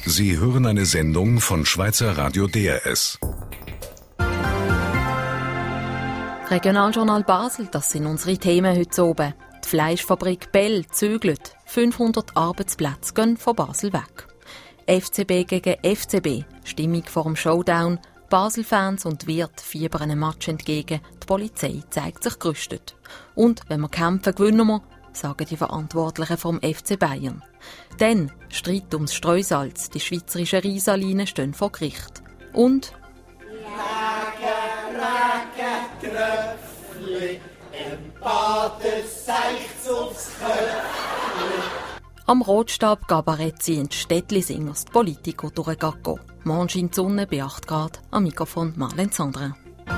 Sie hören eine Sendung von Schweizer Radio DRS. Regionaljournal Basel, das sind unsere Themen heute oben. Die Fleischfabrik Bell zügelt. 500 Arbeitsplätze gehen von Basel weg. FCB gegen FCB. Stimmung vor dem Showdown. Basel-Fans und Wirt fiebern einem Match entgegen. Die Polizei zeigt sich gerüstet. Und wenn wir kämpfen, gewinnen wir, sagen die Verantwortlichen vom FC Bayern. Dann Streit ums Streusalz. Die schweizerischen Riesalinen stehen vor Gericht. Und Tröpfli, im Baden seicht's aufs Köpfli. Am Rotstab Gabarett ziehen die Städtli-Singers die Politiker durch den Gacko. Morgen scheint die Sonne bei 8 Grad. Am Mikrofon Marlene Sandrin.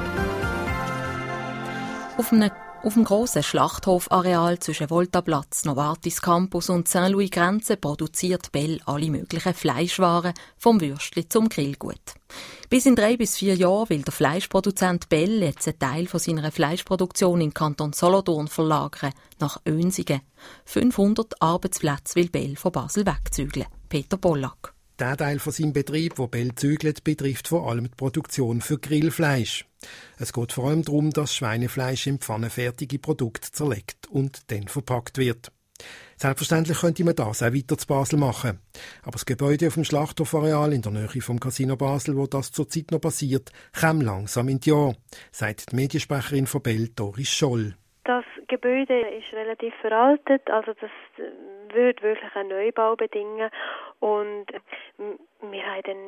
Auf dem grossen Schlachthofareal zwischen Voltaplatz, Novartis Campus und Saint-Louis Grenze produziert Bell alle möglichen Fleischwaren, vom Würstli zum Grillgut. Bis in 3 bis 4 Jahren will der Fleischproduzent Bell jetzt einen Teil von seiner Fleischproduktion in Kanton Solothurn verlagern, nach Oensingen. 500 Arbeitsplätze will Bell von Basel wegzügeln. Peter Pollack. Der Teil von seinem Betrieb, wo Bell zügelt, betrifft vor allem die Produktion für Grillfleisch. Es geht vor allem darum, dass Schweinefleisch in pfannenfertige Produkte zerlegt und dann verpackt wird. Selbstverständlich könnte man das auch weiter zu Basel machen. Aber das Gebäude auf dem Schlachthofareal in der Nähe vom Casino Basel, wo das zurzeit noch passiert, kommt langsam in die Jahre, sagt die Mediensprecherin von Bell, Doris Scholl. Das Gebäude ist relativ veraltet, also das würde wirklich einen Neubau bedingen und wir haben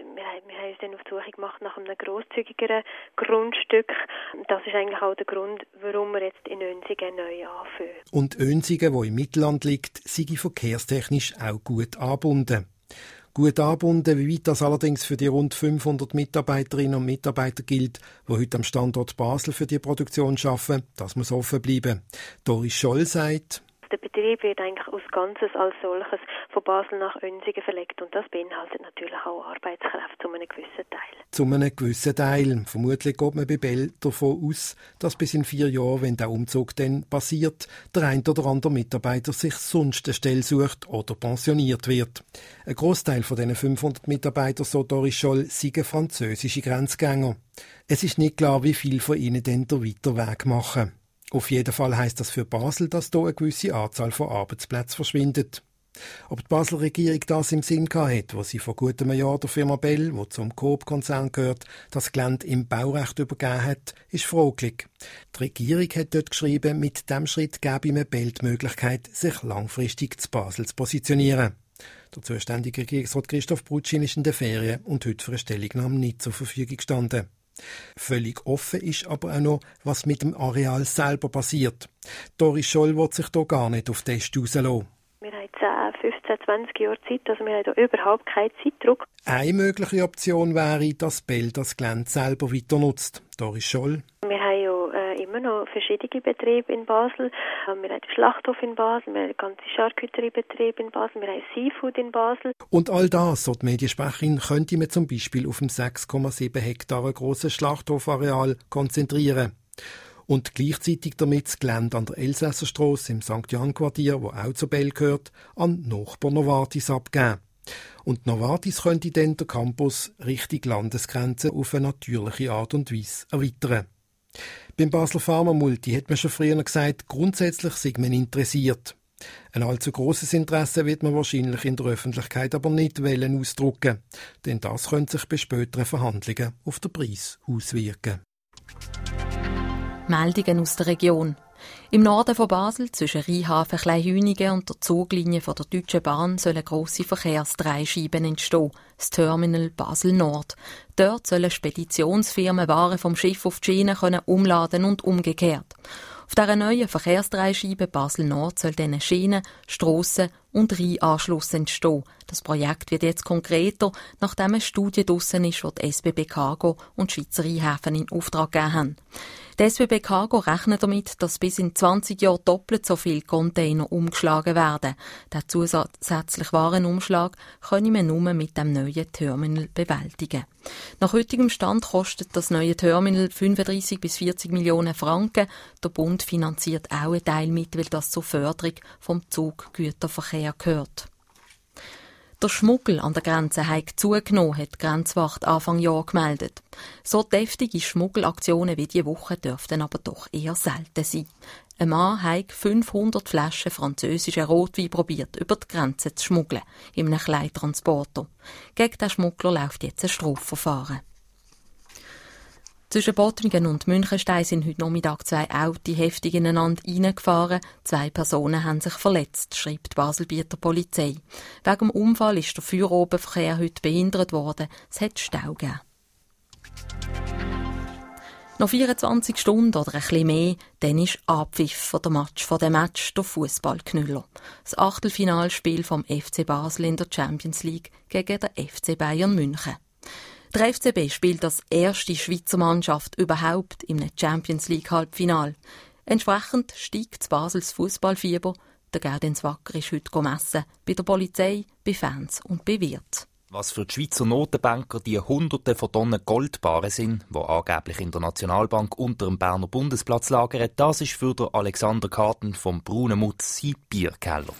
uns dann auf die Suche gemacht nach einem grosszügigeren Grundstück. Das ist eigentlich auch der Grund, warum wir jetzt in Oensingen neu anfangen. Und Oensingen, wo im Mittelland liegt, sei verkehrstechnisch auch gut angebunden. Gut angebunden, wie weit das allerdings für die rund 500 Mitarbeiterinnen und Mitarbeiter gilt, die heute am Standort Basel für die Produktion arbeiten, das muss offen bleiben. Doris Scholl sagt: Der Betrieb wird eigentlich als Ganzes als solches von Basel nach Oensingen verlegt und das beinhaltet natürlich auch Arbeitskräfte zu einem gewissen Teil. Zu einem gewissen Teil. Vermutlich geht man bei Bell davon aus, dass bis in 4 Jahren, wenn der Umzug dann passiert, der ein oder andere Mitarbeiter sich sonst eine Stelle sucht oder pensioniert wird. Ein Grossteil von diesen 500 Mitarbeitern, so Doris Scholl, seien französische Grenzgänger. Es ist nicht klar, wie viele von ihnen dann den weiteren Weg machen. Auf jeden Fall heisst das für Basel, dass hier eine gewisse Anzahl von Arbeitsplätzen verschwindet. Ob die Basler Regierung das im Sinn hatte, wo sie vor gut einem Jahr der Firma Bell, die zum Coop-Konzern gehört, das Gelände im Baurecht übergeben hat, ist fraglich. Die Regierung hat dort geschrieben, mit diesem Schritt gebe ihm Bell die Möglichkeit, sich langfristig zu Basel zu positionieren. Der zuständige Regierungsrat Christoph Brutschin ist in der Ferien und heute für eine Stellungnahme nicht zur Verfügung gestanden. Völlig offen ist aber auch noch, was mit dem Areal selber passiert. Doris Scholl will sich hier gar nicht auf den Test rauslassen. Wir haben 10, 15, 20 Jahre Zeit, also wir haben hier überhaupt keinen Zeitdruck. Eine mögliche Option wäre, dass Bell das Gelände selber weiter nutzt. Doris Scholl. Wir haben ja immer noch verschiedene Betriebe in Basel. Wir haben den Schlachthof in Basel, wir haben den ganzen Charcuteriebetrieb in Basel, wir haben Seafood in Basel. Und all das, so die Mediensprecherin, könnte man zum Beispiel auf dem 6,7 Hektare grossen Schlachthofareal konzentrieren. Und gleichzeitig damit das Gelände an der Elsässerstrasse im St. Jan-Quartier, wo auch zu Bell gehört, an Nachbar Novartis abgeben. Und Novartis könnte dann den Campus Richtung Landesgrenze auf eine natürliche Art und Weise erweitern. Beim Basler Pharma Multi hat man schon früher gesagt, grundsätzlich sei man interessiert. Ein allzu grosses Interesse wird man wahrscheinlich in der Öffentlichkeit aber nicht ausdrücken, denn das könnte sich bei späteren Verhandlungen auf den Preis auswirken. Meldungen aus der Region. Im Norden von Basel, zwischen Rheinhafen, Kleinhünigen und der Zuglinie von der Deutschen Bahn, sollen grosse Verkehrsdreischeiben entstehen. Das Terminal Basel Nord. Dort sollen Speditionsfirmen Waren vom Schiff auf die Schiene umladen und umgekehrt. Auf dieser neuen Verkehrsdreischeibe Basel Nord soll dann Schienen, Strassen und Rheinanschluss entstehen. Das Projekt wird jetzt konkreter, nachdem eine Studie draussen ist, die die SBB Cargo und die Schweizer Rheinhäfen in Auftrag gegeben haben. Die SBB Cargo rechnet damit, dass bis in 20 Jahren doppelt so viele Container umgeschlagen werden. Den zusätzlichen Warenumschlag können wir nur mit dem neuen Terminal bewältigen. Nach heutigem Stand kostet das neue Terminal 35 bis 40 Millionen Franken. Der Bund finanziert auch einen Teil mit, weil das zur Förderung vom Zuggüterverkehr gehört. Der Schmuggel an der Grenze hat zugenommen, hat die Grenzwacht Anfang Jahr gemeldet. So deftige Schmuggelaktionen wie diese Woche dürften aber doch eher selten sein. Ein Mann hat 500 Flaschen französischen Rotwein probiert, über die Grenze zu schmuggeln, in einem Kleittransporter. Gegen den Schmuggler läuft jetzt ein Strafverfahren. Zwischen Bottmingen und Münchenstein sind heute Nachmittag 2 Autos heftig ineinander reingefahren. 2 Personen haben sich verletzt, schreibt die Baselbieter Polizei. Wegen dem Unfall ist der Feierabendverkehr heute behindert worden. Es hat Stau gegeben. Noch 24 Stunden oder ein bisschen mehr, dann ist Abpfiff von dem Match der Fußballknüller. Das Achtelfinalspiel vom FC Basel in der Champions League gegen den FC Bayern München. Der FCB spielt als erste Schweizer Mannschaft überhaupt im Champions League Halbfinal. Entsprechend steigt das Basels Fußballfieber. Der Gaudenz Wacker ist heute gemessen, bei der Polizei, bei Fans und bei Wirten. Was für die Schweizer Notenbanker die Hunderte von Tonnen Goldbarren sind, die angeblich in der Nationalbank unter dem Berner Bundesplatz lagern, das ist für den Alexander Karten vom Braunen Mutz sein Bierkeller.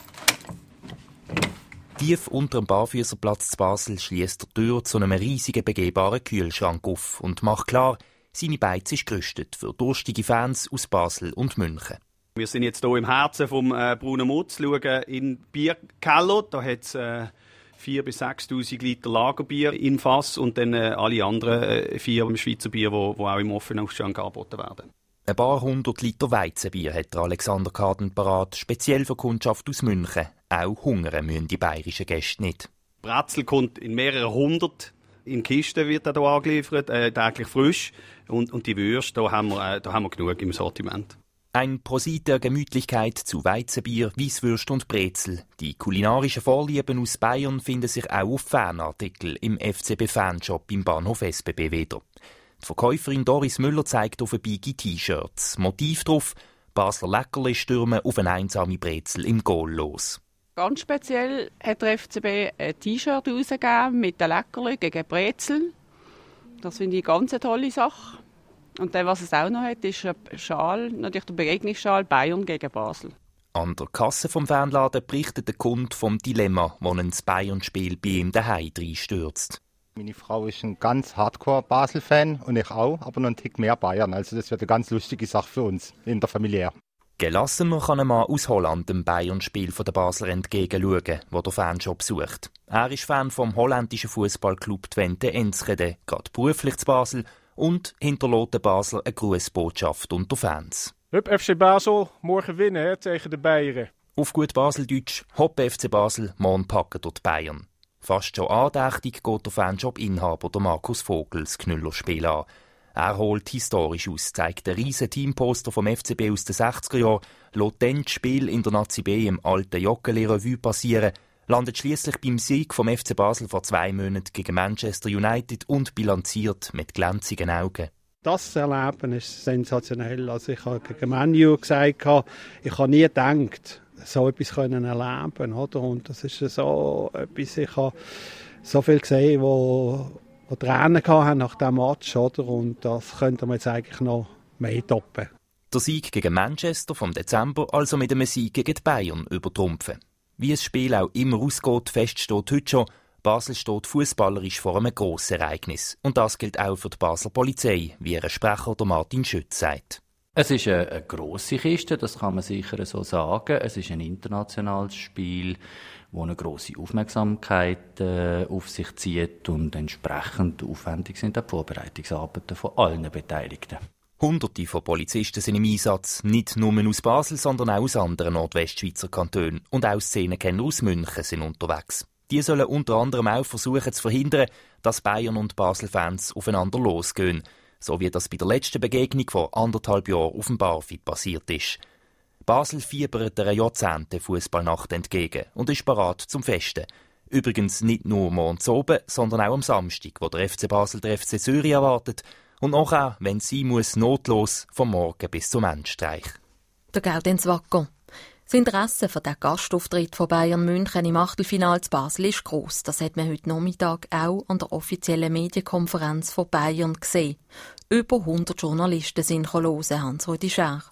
Tief unter dem Barfüsserplatz zu Basel schliesst die Tür zu einem riesigen begehbaren Kühlschrank auf und macht klar, seine Beiz ist gerüstet für durstige Fans aus Basel und München. Wir sind jetzt hier im Herzen vom Braunen Mutz, schauen in den Bierkeller. Da hat es 4.000 bis 6.000 Liter Lagerbier im Fass und dann alle anderen 4 Schweizer Bier, die auch im offenen Ausschank angeboten werden. Ein paar 100 Liter Weizenbier hat Alexander Karten parat, speziell für Kundschaft aus München. Auch hungern müssen die bayerischen Gäste nicht. Brezel kommt in mehreren 100. In Kisten wird er hier angeliefert, täglich frisch. Und die Würste, da haben wir genug im Sortiment. Ein Prosit der Gemütlichkeit zu Weizenbier, Weisswürst und Brezel. Die kulinarischen Vorlieben aus Bayern finden sich auch auf Fanartikel im FCB-Fanshop im Bahnhof SBB wieder. Die Verkäuferin Doris Müller zeigt auf Bigi T-Shirts. Motiv drauf: Basler Leckerli stürmen auf eine einsame Brezel im Goal los. Ganz speziell hat der FCB ein T-Shirt rausgegeben mit den Leckerli gegen Brezel. Das finde ich eine ganz tolle Sache. Und dann, was es auch noch hat, ist ein Schal, natürlich der Begegnungsschal Bayern gegen Basel. An der Kasse vom Fanladen berichtet der Kunde vom Dilemma, das ein Bayern-Spiel bei ihm daheim reinstürzt. Meine Frau ist ein ganz Hardcore-Basel-Fan und ich auch, aber noch einen Tick mehr Bayern. Also das wird eine ganz lustige Sache für uns in der Familie. Gelassener kann ein Mann aus Holland dem Bayern-Spiel der Basler entgegenschauen, wo der Fanshop sucht. Er ist Fan vom holländischen Fußballclub Twente Enschede, gerade beruflich zu Basel, und hinterlässt den Basler eine Grußbotschaft unter Fans. Hup FC Basel, morgen winnen tegen de Bayern. Auf gut Baseldeutsch: Hopp FC Basel, morgen packen dort Bayern. Fast schon andächtig geht der Fanshop-Inhaber der Markus Vogel das Knüllerspiel an. Er holt historisch aus, zeigt ein riesen Teamposter vom FCB aus den 60er Jahren, lässt dann das Spiel in der Nazi B im alten Joggeli-Revue passieren, landet schliesslich beim Sieg vom FC Basel vor 2 Monaten gegen Manchester United und bilanziert mit glänzigen Augen. Das Erleben ist sensationell. Also ich habe gegen Manu gesagt, ich habe nie gedacht, so etwas erleben können, oder? Und das ist so etwas, ich habe so viel gesehen, wo Tränen hatten nach diesem Match, oder? Und das könnte man jetzt eigentlich noch mehr toppen. Der Sieg gegen Manchester vom Dezember also mit einem Sieg gegen die Bayern übertrumpfen. Wie das Spiel auch immer ausgeht, fest steht heute schon: Basel steht fußballerisch vor einem grossen Ereignis. Und das gilt auch für die Basler Polizei, wie ihr Sprecher Martin Schütz sagt. Es ist eine grosse Kiste, das kann man sicher so sagen. Es ist ein internationales Spiel, das eine grosse Aufmerksamkeit auf sich zieht und entsprechend aufwendig sind auch die Vorbereitungsarbeiten von allen Beteiligten. Hunderte von Polizisten sind im Einsatz, nicht nur aus Basel, sondern auch aus anderen Nordwestschweizer Kantonen. Und auch Szenenkenner aus München sind unterwegs. Die sollen unter anderem auch versuchen zu verhindern, dass Bayern- und Basel-Fans aufeinander losgehen, so wie das bei der letzten Begegnung vor 1,5 Jahren auf dem Barfi passiert ist. Basel fiebert einer Jahrzehnte-Fußballnacht entgegen und ist bereit zum Festen. Übrigens nicht nur morgens oben, sondern auch am Samstag, wo der FC Basel der FC Zürich erwartet. Und nachher, wenn sie muss, notlos vom Morgen bis zum Endstreich. Der Gaudenz Wacker. Das Interesse für den Gastauftritt von Bayern München im Achtelfinale zu Basel ist gross. Das hat man heute Nachmittag auch an der offiziellen Medienkonferenz von Bayern gesehen. Über 100 Journalisten sind hören, Hans-Rudi Schär.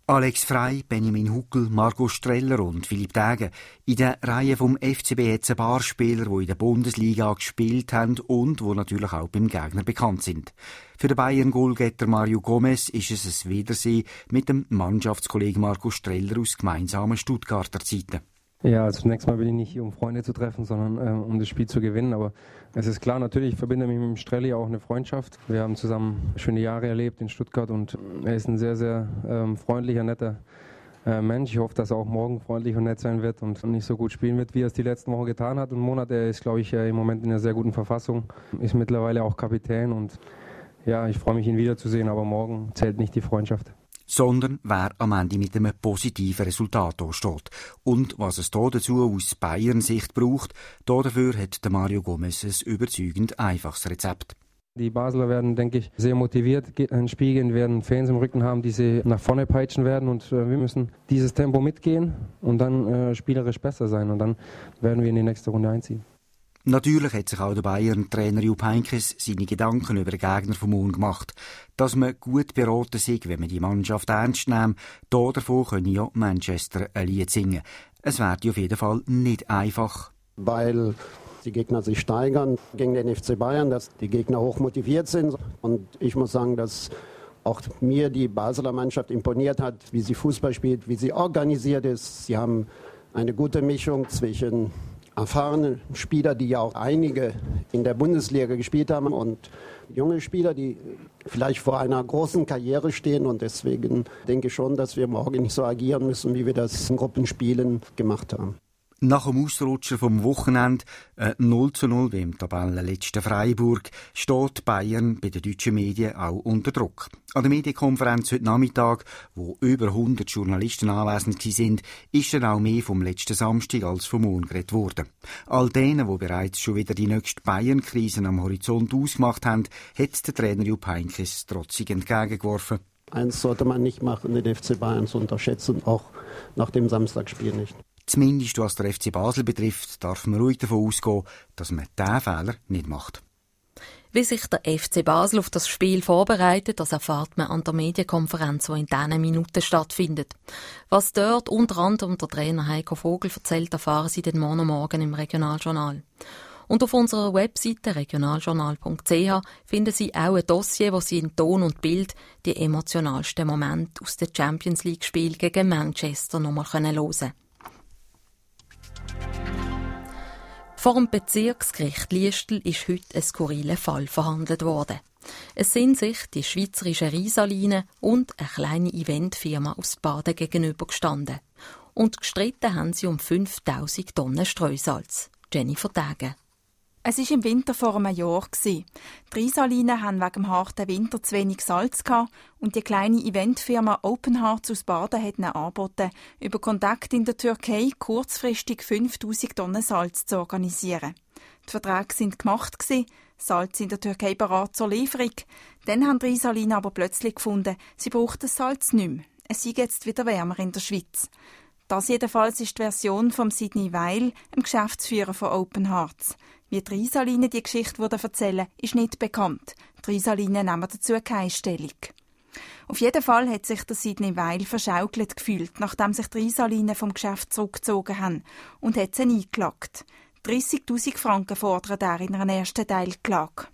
Alex Frey, Benjamin Huckel, Marco Streller und Philipp Degen. In der Reihe vom FCB hat es ein paar Spieler, die in der Bundesliga gespielt haben und die natürlich auch beim Gegner bekannt sind. Für den Bayern-Goalgetter Mario Gomez ist es ein Wiedersehen mit dem Mannschaftskollegen Marco Streller aus gemeinsamen Stuttgarter Zeiten. Ja, also zunächst mal bin ich nicht hier, um Freunde zu treffen, sondern um das Spiel zu gewinnen. Aber es ist klar, natürlich verbinde mich mit dem Strelli auch eine Freundschaft. Wir haben zusammen schöne Jahre erlebt in Stuttgart und er ist ein sehr, sehr freundlicher, netter Mensch. Ich hoffe, dass er auch morgen freundlich und nett sein wird und nicht so gut spielen wird, wie er es die letzten Wochen getan hat und Monate. Er ist, glaube ich, im Moment in einer sehr guten Verfassung, ist mittlerweile auch Kapitän und ja, ich freue mich, ihn wiederzusehen, aber morgen zählt nicht die Freundschaft. Sondern wer am Ende mit einem positiven Resultat steht. Und was es hier dazu aus Bayern-Sicht braucht, dafür hat der Mario Gomez ein überzeugend einfaches Rezept. Die Basler werden, denke ich, sehr motiviert ins Spiel gehen, werden Fans im Rücken haben, die sie nach vorne peitschen werden und wir müssen dieses Tempo mitgehen und dann spielerisch besser sein und dann werden wir in die nächste Runde einziehen. Natürlich hat sich auch der Bayern-Trainer Jupp Heynckes seine Gedanken über den Gegner vom Mond gemacht. Dass man gut beraten sei, wenn man die Mannschaft ernst nimmt, davon können ja Manchester ein Lied singen. Es wird auf jeden Fall nicht einfach. Weil die Gegner sich steigern gegen den FC Bayern, dass die Gegner hoch motiviert sind. Und ich muss sagen, dass auch mir die Basler Mannschaft imponiert hat, wie sie Fußball spielt, wie sie organisiert ist. Sie haben eine gute Mischung zwischen erfahrene Spieler, die ja auch einige in der Bundesliga gespielt haben und junge Spieler, die vielleicht vor einer großen Karriere stehen und deswegen denke ich schon, dass wir morgen nicht so agieren müssen, wie wir das in Gruppenspielen gemacht haben. Nach dem Ausrutscher vom Wochenende 0:0 wie im Tabellenletzten Freiburg steht Bayern bei den deutschen Medien auch unter Druck. An der Medienkonferenz heute Nachmittag, wo über 100 Journalisten anwesend waren, ist dann auch mehr vom letzten Samstag als vom Morgen geredet worden. All denen, die bereits schon wieder die nächste Bayern-Krise am Horizont ausgemacht haben, hat der Trainer Jupp Heynckes trotzig entgegengeworfen. Eins sollte man nicht machen, den FC Bayern zu unterschätzen, auch nach dem Samstagsspiel nicht. Zumindest was der FC Basel betrifft, darf man ruhig davon ausgehen, dass man diesen Fehler nicht macht. Wie sich der FC Basel auf das Spiel vorbereitet, das erfahrt man an der Medienkonferenz, die in diesen Minuten stattfindet. Was dort unter anderem der Trainer Heiko Vogel erzählt, erfahren Sie den Morgen im Regionaljournal. Und auf unserer Webseite regionaljournal.ch finden Sie auch ein Dossier, wo Sie in Ton und Bild die emotionalsten Momente aus dem Champions-League-Spiel gegen Manchester nochmal hören können. Vor dem Bezirksgericht Liestel ist heute ein skurriler Fall verhandelt worden. Es sind sich die schweizerische Risaline und eine kleine Eventfirma aus Baden gegenübergestanden. Und gestritten haben sie um 5000 Tonnen Streusalz. Jennifer Degen. Es war im Winter vor einem Jahr. Die Risalinen hatten wegen dem harten Winter zu wenig Salz und die kleine Eventfirma Open Hearts aus Baden hat ihnen angeboten, über Kontakt in der Türkei kurzfristig 5000 Tonnen Salz zu organisieren. Die Verträge waren gemacht, Salz in der Türkei bereit zur Lieferung. Dann haben die Risalinen aber plötzlich gefunden, sie brauchten das Salz nicht mehr. Es sei jetzt wieder wärmer in der Schweiz. Das jedenfalls ist die Version von Sidney Weil, dem Geschäftsführer von Open Hearts. Wie die Risalinen die Geschichte erzählen, ist nicht bekannt. Die Risalinen nehmen dazu keine Stellung. Auf jeden Fall hat sich der Sidney Weil verschaukelt gefühlt, nachdem sich die Risalinen vom Geschäft zurückgezogen haben und hat sie eingeklagt. 30'000 Franken fordert er in einer ersten Teilklage.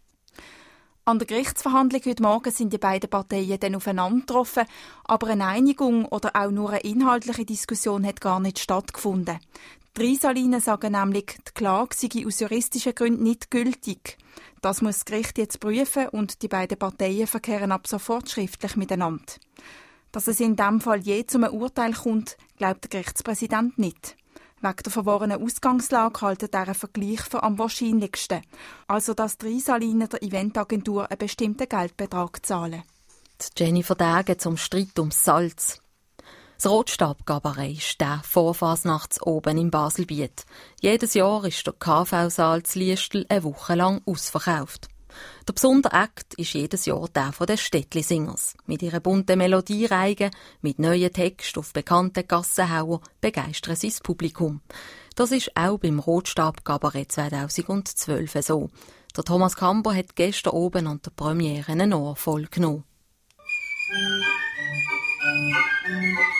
An der Gerichtsverhandlung heute Morgen sind die beiden Parteien dann aufeinander getroffen, aber eine Einigung oder auch nur eine inhaltliche Diskussion hat gar nicht stattgefunden. Die Risalinen sagen nämlich, die Klage sei aus juristischen Gründen nicht gültig. Das muss das Gericht jetzt prüfen und die beiden Parteien verkehren ab sofort schriftlich miteinander. Dass es in diesem Fall je zu einem Urteil kommt, glaubt der Gerichtspräsident nicht. Wegen der verworrenen Ausgangslage halten deren Vergleich für am wahrscheinlichsten. Also, dass die Risalinen der Eventagentur einen bestimmten Geldbetrag zahlen. Jennifer Degen zum Streit ums Salz. Das Rotstabgabarei ist der Vorfasnachts oben im Baselbiet. Jedes Jahr ist der KV-Saal zu Liestel eine Woche lang ausverkauft. Der besondere Akt ist jedes Jahr der von den Städtli-Singers. Mit ihren bunten Melodiereigen, mit neuen Texten auf bekannte Gassenhauer begeistern sie das Publikum. Das ist auch beim Rotstabgabarett 2012 so. Der Thomas Kamber hat gestern oben an der Premiere einen Ohr voll genommen.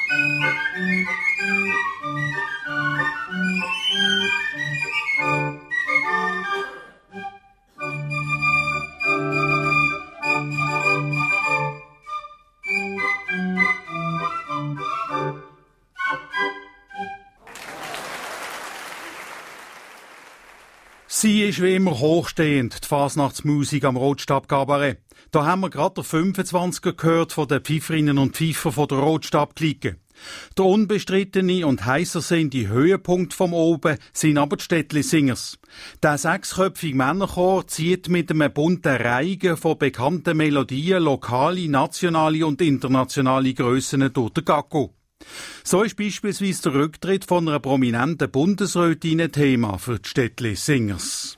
Sie ist wie immer hochstehend, die Fasnachtsmusik am Rotstab-Kabarett. Da haben wir gerade der 25er gehört von den Pfeiferinnen und Pfeifer von der Rotstab-Clique. Der unbestrittene und heißersehnte Höhepunkt vom Oben sind aber die Städtli-Singers. Der sechsköpfige Männerchor zieht mit einem bunten Reigen von bekannten Melodien lokale, nationale und internationale Grössen durch den Gacko. So ist beispielsweise der Rücktritt von einer prominenten Bundesrätin ein Thema für die Städtli-Singers.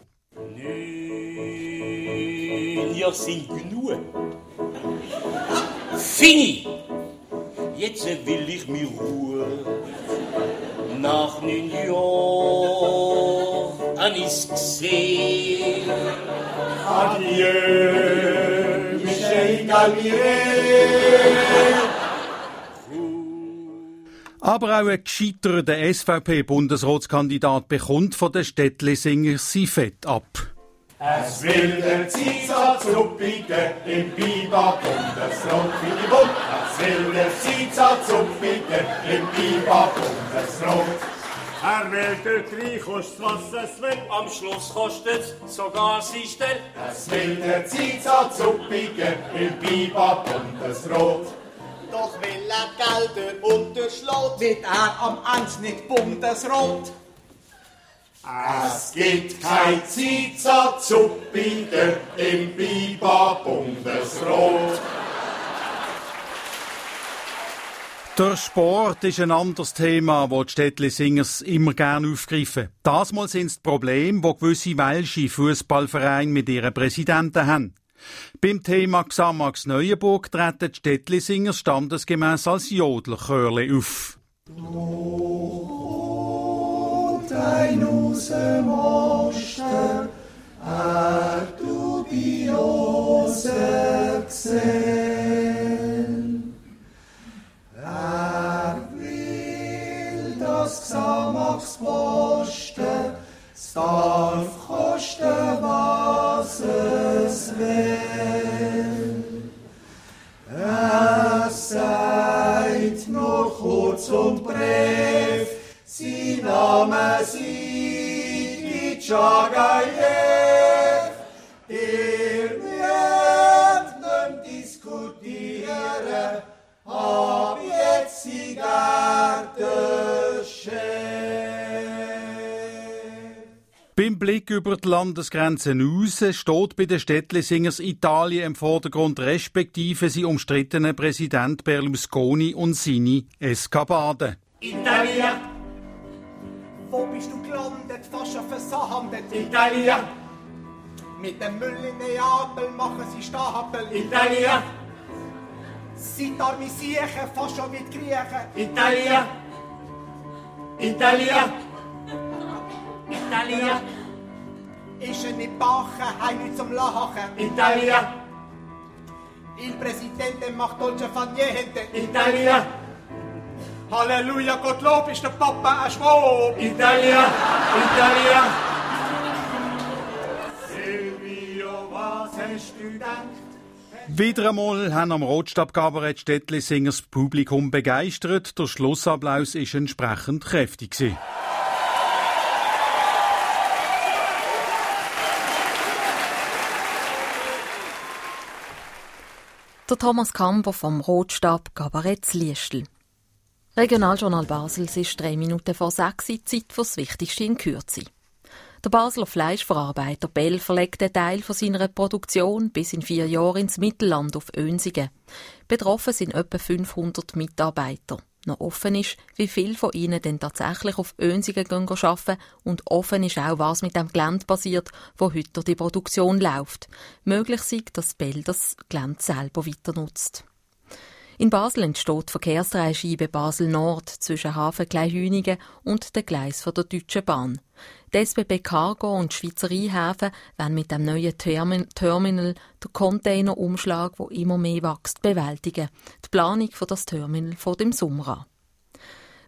Ihr seid genug. Fini! Jetzt will ich mir Ruhe. Nach 9 Jahren habe ich's gesehen. Adieu, Michel Galmier. Aber auch ein gescheiterter SVP-Bundesratskandidat bekommt von den Städtli-Singers sein Fett ab. Es will der Ziza-Zuppige im Biber Bundesrat für die Bund. Es will der Ziza-Zuppige im Biber Bundesrat. Er will dort rein, kostet was es will. Am Schluss kostet sogar sein Stell. Es will der Ziza-Zuppige im Biber Bundesrat. Doch will er Gelder unterschlägt, wird er am Ende nicht bundesrot. Es gibt kein Ziza-Zuppige im Biber Bundesrat. Der Sport ist ein anderes Thema, das die Städtli-Singers immer gerne aufgreifen. Das Mal sind es die Probleme, die gewisse welsche Fußballvereine mit ihren Präsidenten haben. Beim Thema Xamax Neuenburg treten die Städtli-Singers standesgemäss als Jodlerchörli auf. Ein aus dem Osten, dubiose gesehen. Will das Xamax posten, es darf kosten, was es will. Es sagt nur kurz und brief, sie Name sie Chagayev. Ihr werdet nicht diskutieren, ab jetzt sie Gärtenchef. Beim Blick über die Landesgrenzen hinaus steht bei den Städtli-Singers Italien im Vordergrund, respektive sein umstrittener Präsident Berlusconi und seine Eskapaden. Italia! Wo bist du gelandet, fast versandet? Italia! Mit dem Müll in Neapel machen sie Stapel. Italia! Sie armisieren fast schon mit Griechen. Italia! Italia! Italia! Ist er nicht bachen, heim nicht zum Lachen. Italia! Il Presidente macht dolce fan niente. Italia! Halleluja, Gottlob ist der Papa ein Schwab. Italia! Italia! Silvio, was hast du gedacht? Wieder einmal haben am Rotstab-Kabarett Städtli-Singers das Publikum begeistert. Der Schlussapplaus war entsprechend kräftig. Der Thomas Kamper vom Rotstab Kabarett Liestl. Regionaljournal Basel, es ist 3 Minuten vor 6 Uhr, Zeit für das Wichtigste in Kürze. Der Basler Fleischverarbeiter Bell verlegt einen Teil von seiner Produktion bis in 4 Jahren ins Mittelland auf Oensingen. Betroffen sind etwa 500 Mitarbeiter. Noch offen ist, wie viele von ihnen denn tatsächlich auf Oensingen arbeiten und offen ist auch, was mit dem Gelände passiert, wo heute die Produktion läuft. Möglich sei, dass Bell das Gelände selber weiter nutzt. In Basel entsteht die Verkehrsdreischeibe Basel-Nord zwischen Hafen Kleinhünigen und den Gleisen der Deutschen Bahn. Die SBB Cargo und die Schweizer Rheinhäfen wollen mit dem neuen Terminal den Containerumschlag, der immer mehr wächst, bewältigen. Die Planung für das Terminal vor dem Sommer an.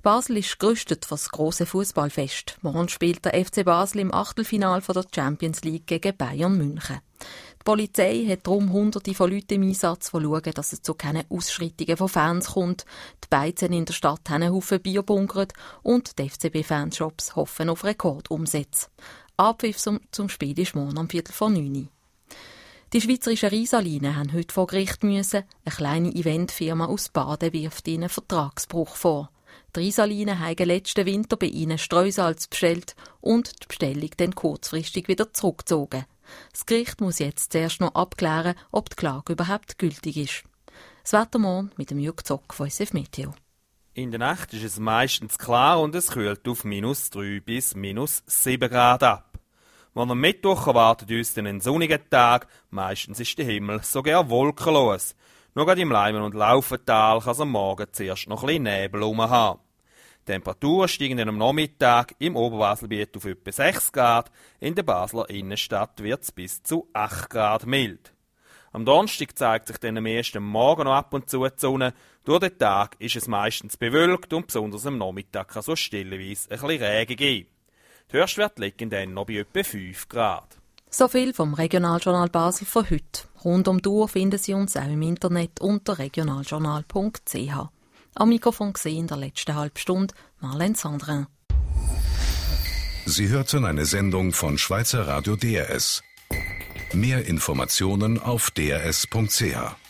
Basel ist gerüstet für das grosse Fußballfest. Morgen spielt der FC Basel im Achtelfinale der Champions League gegen Bayern München. Die Polizei hat darum Hunderte von Leuten im Einsatz, die schauen, dass es zu keinen Ausschreitungen von Fans kommt. Die Beizen in der Stadt haben einen Haufen Bier bunkert und die FCB-Fanshops hoffen auf Rekordumsätze. Abpfiff zum Spiel ist morgen um 8:45. Die schweizerischen Riesalinen haben heute vor Gericht müssen. Eine kleine Eventfirma aus Baden wirft ihnen Vertragsbruch vor. Die Riesalinen haben letzten Winter bei ihnen Streusalz bestellt und die Bestellung dann kurzfristig wieder zurückgezogen. Das Gericht muss jetzt zuerst noch abklären, ob die Klage überhaupt gültig ist. Das Wetter morgen mit dem Jürg Zock von SF Meteo. In der Nacht ist es meistens klar und es kühlt auf -3 bis -7 Grad ab. Am Mittwoch erwartet uns dann ein sonniger Tag, meistens ist der Himmel sogar wolkenlos. Nur gerade im Leimen- und Laufental kann es am Morgen zuerst noch ein bisschen Nebel haben. Die Temperaturen steigen dann am Nachmittag im Oberbaselbiet auf etwa 6 Grad, in der Basler Innenstadt wird es bis zu 8 Grad mild. Am Donnerstag zeigt sich dann am ersten Morgen noch ab und zu die Sonne. Durch den Tag ist es meistens bewölkt und besonders am Nachmittag kann so stellenweise ein bisschen Regen geben. Die Höchstwerte liegen dann noch bei etwa 5 Grad. So viel vom Regionaljournal Basel von heute. Rund um die Uhr finden Sie uns auch im Internet unter regionaljournal.ch. Am Mikrofon gesehen in der letzten halben Stunde Marlene Sandrin. Sie hörten eine Sendung von Schweizer Radio DRS. Mehr Informationen auf drs.ch.